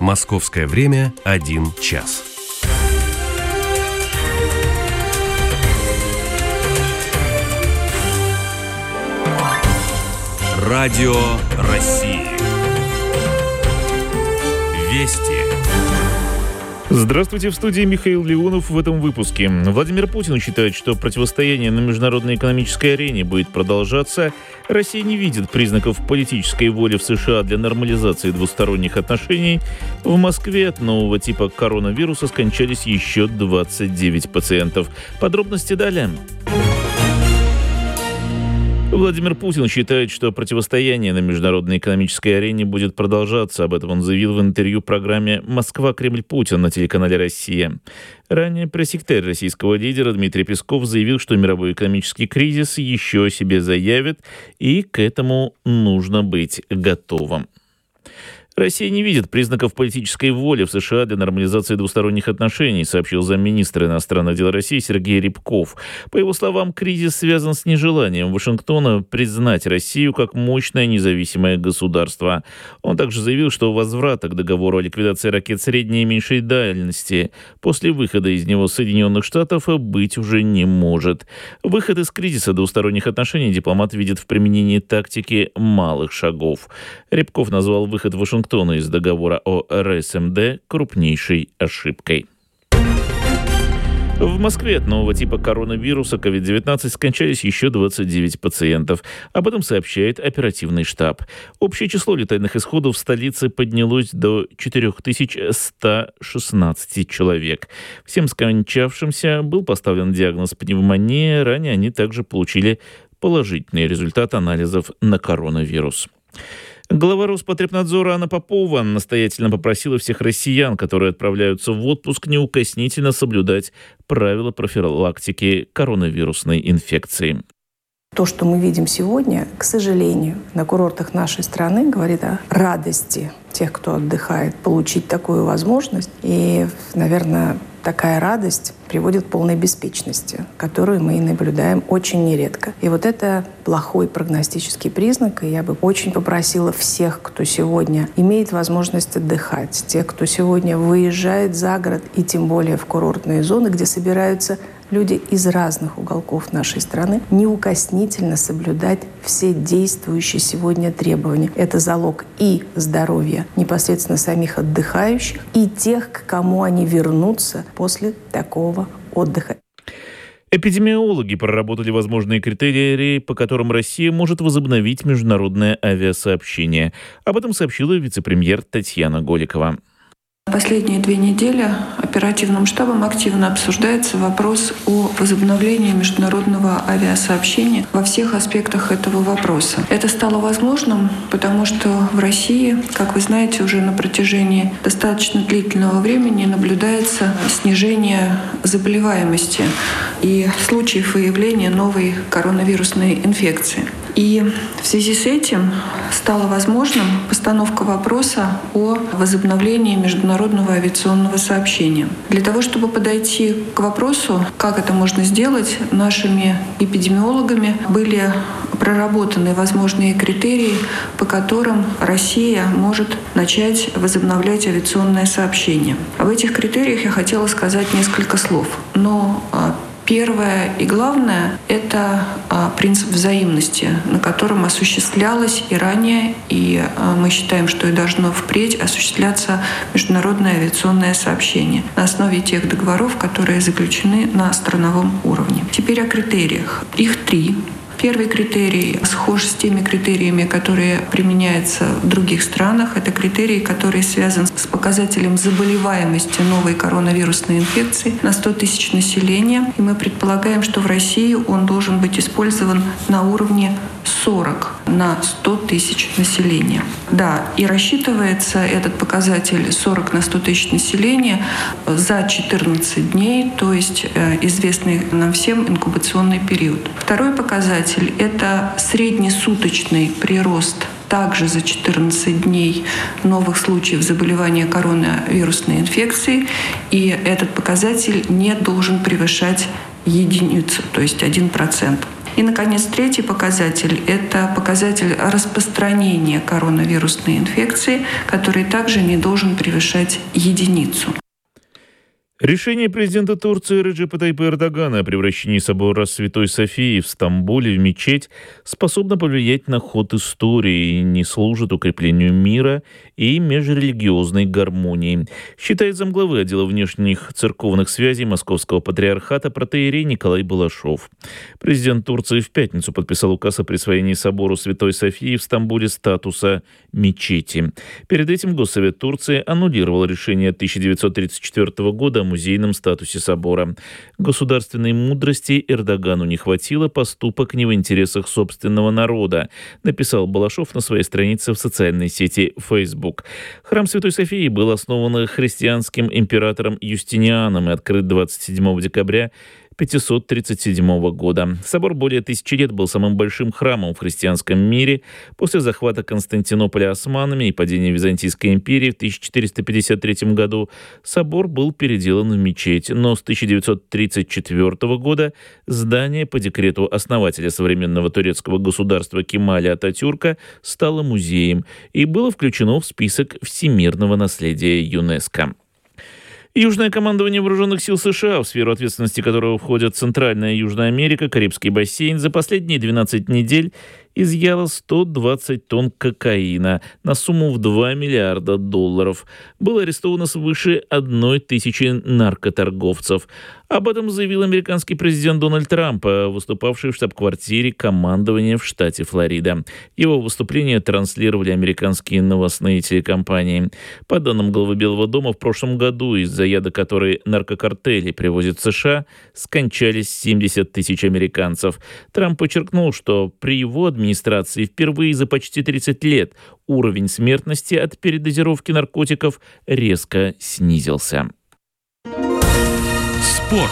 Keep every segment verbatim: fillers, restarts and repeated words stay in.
Московское время – один час. Радио России. Вести. Здравствуйте, в студии Михаил Леонов. В этом выпуске. Владимир Путин считает, что противостояние на международной экономической арене будет продолжаться. Россия не видит признаков политической воли в США для нормализации двусторонних отношений. В Москве от нового типа коронавируса скончались еще двадцать девять пациентов. Подробности далее. Владимир Путин считает, что противостояние на международной экономической арене будет продолжаться. Об этом он заявил в интервью программе «Москва, Кремль, Путин» на телеканале «Россия». Ранее пресс-секретарь российского лидера Дмитрий Песков заявил, что мировой экономический кризис еще о себе заявит, и к этому нужно быть готовым. Россия не видит признаков политической воли в США для нормализации двусторонних отношений, сообщил замминистра иностранных дел России Сергей Рябков. По его словам, кризис связан с нежеланием Вашингтона признать Россию как мощное независимое государство. Он также заявил, что возврата к договору о ликвидации ракет средней и меньшей дальности после выхода из него Соединенных Штатов быть уже не может. Выход из кризиса двусторонних отношений дипломат видит в применении тактики малых шагов. Рябков назвал выход Вашингтона из договора о эр эс эм дэ крупнейшей ошибкой. В Москве от нового типа коронавируса ковид девятнадцать скончались еще двадцать девять пациентов. Об этом сообщает оперативный штаб. Общее число летальных исходов в столице поднялось до четыре тысячи сто шестнадцать человек. Всем скончавшимся был поставлен диагноз пневмония. Ранее они также получили положительный результат анализов на коронавирус. Глава Роспотребнадзора Анна Попова настоятельно попросила всех россиян, которые отправляются в отпуск, неукоснительно соблюдать правила профилактики коронавирусной инфекции. То, что мы видим сегодня, к сожалению, на курортах нашей страны, говорит о радости тех, кто отдыхает, получить такую возможность. И, наверное, такая радость приводит к полной беспечности, которую мы и наблюдаем очень нередко. И вот это плохой прогностический признак, и я бы очень попросила всех, кто сегодня имеет возможность отдыхать, тех, кто сегодня выезжает за город, и тем более в курортные зоны, где собираются люди из разных уголков нашей страны, неукоснительно соблюдать все действующие сегодня требования. Это залог и здоровья непосредственно самих отдыхающих, и тех, к кому они вернутся после такого отдыха. Эпидемиологи проработали возможные критерии, по которым Россия может возобновить международное авиасообщение. Об этом сообщила вице-премьер Татьяна Голикова. Последние две недели оперативным штабом активно обсуждается вопрос о возобновлении международного авиасообщения во всех аспектах этого вопроса. Это стало возможным, потому что в России, как вы знаете, уже на протяжении достаточно длительного времени наблюдается снижение заболеваемости и случаев выявления новой коронавирусной инфекции. И в связи с этим стало возможным постановка вопроса о возобновлении международного авиационного сообщения. Для того, чтобы подойти к вопросу, как это можно сделать, нашими эпидемиологами были проработаны возможные критерии, по которым Россия может начать возобновлять авиационное сообщение. Об этих критериях я хотела сказать несколько слов. Но первое и главное — это принцип взаимности, на котором осуществлялось и ранее, и мы считаем, что и должно впредь осуществляться международное авиационное сообщение на основе тех договоров, которые заключены на страновом уровне. Теперь о критериях. Их три. Первый критерий схож с теми критериями, которые применяются в других странах. Это критерий, который связан с показателем заболеваемости новой коронавирусной инфекции на сто тысяч населения. И мы предполагаем, что в России он должен быть использован на уровне сорок на сто тысяч населения. Да, и рассчитывается этот показатель сорок на сто тысяч населения за четырнадцать дней, то есть известный нам всем инкубационный период. Второй показатель — это среднесуточный прирост также за четырнадцать дней новых случаев заболевания коронавирусной инфекцией, и этот показатель не должен превышать единицу, то есть один процент. И, наконец, третий показатель – это показатель распространения коронавирусной инфекции, который также не должен превышать единицу. Решение президента Турции Реджепа Тайипа Эрдогана о превращении собора Святой Софии в Стамбуле в мечеть способно повлиять на ход истории и не служит укреплению мира и межрелигиозной гармонии, считает замглавы отдела внешних церковных связей Московского патриархата протоиерей Николай Балашов. Президент Турции в пятницу подписал указ о присвоении собору Святой Софии в Стамбуле статуса мечети. Перед этим Госсовет Турции аннулировал решение тысяча девятьсот тридцать четвёртого года о музейном статусе собора. Государственной мудрости Эрдогану не хватило, поступок не в интересах собственного народа, написал Балашов на своей странице в социальной сети Facebook. Храм Святой Софии был основан христианским императором Юстинианом и открыт двадцать седьмого декабря пятьсот тридцать седьмого года. Собор более тысячи лет был самым большим храмом в христианском мире. После захвата Константинополя османами и падения Византийской империи в тысяча четыреста пятьдесят третьем году собор был переделан в мечеть, но с тысяча девятьсот тридцать четвёртого года здание по декрету основателя современного турецкого государства Кемаля Ататюрка стало музеем и было включено в список всемирного наследия ЮНЕСКО. Южное командование Вооруженных сил США, в сферу ответственности которого входят Центральная и Южная Америка, Карибский бассейн, за последние двенадцать недель изъяло сто двадцать тонн кокаина на сумму в два миллиарда долларов. Было арестовано свыше одной тысячи наркоторговцев. Об этом заявил американский президент Дональд Трамп, выступавший в штаб-квартире командования в штате Флорида. Его выступление транслировали американские новостные телекомпании. По данным главы Белого дома, в прошлом году из-за яда, который наркокартели привозят в США, скончались семьдесят тысяч американцев. Трамп подчеркнул, что при его администрации впервые за почти тридцать лет уровень смертности от передозировки наркотиков резко снизился. Спорт.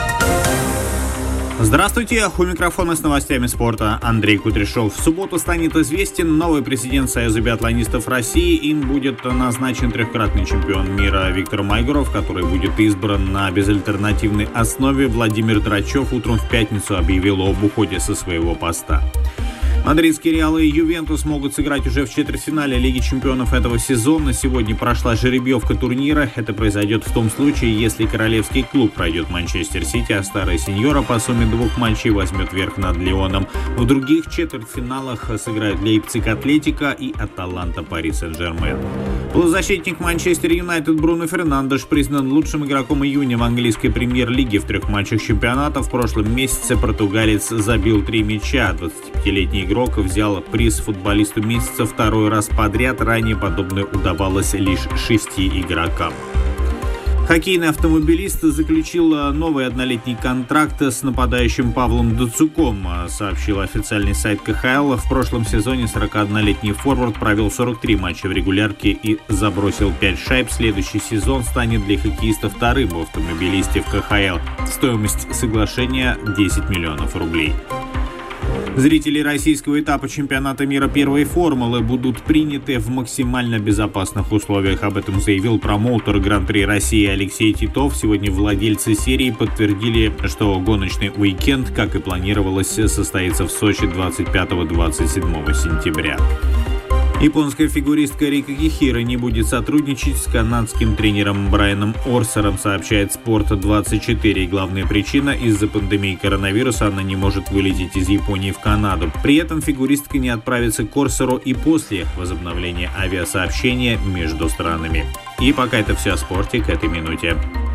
Здравствуйте, у микрофона с новостями спорта Андрей Кудряшов. В субботу станет известен новый президент Союза биатлонистов России. Им будет назначен трехкратный чемпион мира Виктор Майгоров, который будет избран на безальтернативной основе. Владимир Драчев утром в пятницу объявил об уходе со своего поста. Мадридский Реал и Ювентус могут сыграть уже в четвертьфинале Лиги чемпионов этого сезона. Сегодня прошла жеребьевка турнира. Это произойдет в том случае, если королевский клуб пройдет Манчестер Сити, а старая сеньора по сумме двух матчей возьмет верх над Лионом. В других четвертьфиналах сыграют Лейпциг Атлетико и Аталанта Пари Сен-Жермен. Полузащитник Манчестер Юнайтед Бруно Фернандеш признан лучшим игроком июня в английской премьер-лиге. В трех матчах чемпионата в прошлом месяце португалец забил три мяча. двадцатипятилетний игрок взял приз футболисту месяца второй раз подряд. Ранее подобное удавалось лишь шести игрокам. Хоккейный автомобилист заключил новый однолетний контракт с нападающим Павлом Дацуком, сообщил официальный сайт ка ха эл. В прошлом сезоне сорокаоднолетний форвард провел сорок три матча в регулярке и забросил пять шайб. Следующий сезон станет для хоккеиста вторым в автомобилисте в ка ха эл. Стоимость соглашения десять миллионов рублей. Зрители российского этапа чемпионата мира первой формулы будут приняты в максимально безопасных условиях. Об этом заявил промоутер Гран-при России Алексей Титов. Сегодня владельцы серии подтвердили, что гоночный уикенд, как и планировалось, состоится в Сочи двадцать пятого — двадцать седьмого сентября. Японская фигуристка Рика Кихира не будет сотрудничать с канадским тренером Брайаном Орсером, сообщает Спорт двадцать четыре. Главная причина – из-за пандемии коронавируса она не может вылететь из Японии в Канаду. При этом фигуристка не отправится к Орсеру и после возобновления авиасообщения между странами. И пока это все о спорте к этой минуте.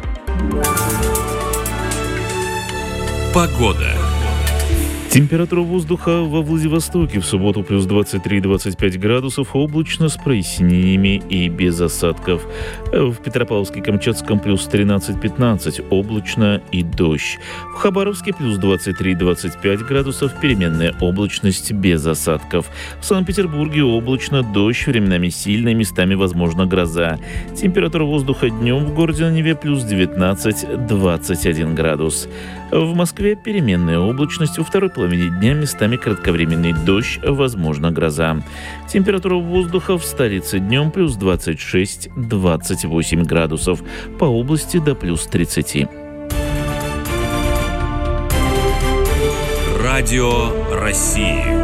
Погода. Температура воздуха во Владивостоке в субботу плюс двадцать три - двадцать пять градусов, облачно с прояснениями и без осадков. В Петропавловске-Камчатском плюс тринадцать - пятнадцать, облачно и дождь. В Хабаровске плюс двадцать три - двадцать пять градусов, переменная облачность без осадков. В Санкт-Петербурге облачно, дождь, временами сильный, местами возможна гроза. Температура воздуха днем в городе на Неве плюс девятнадцать - двадцать один градус. В Москве переменная облачность, во второй половине дня местами кратковременный дождь, возможно гроза. Температура воздуха в столице днем плюс двадцать шесть - двадцать восемь градусов, по области до плюс тридцать. Радио Радио России.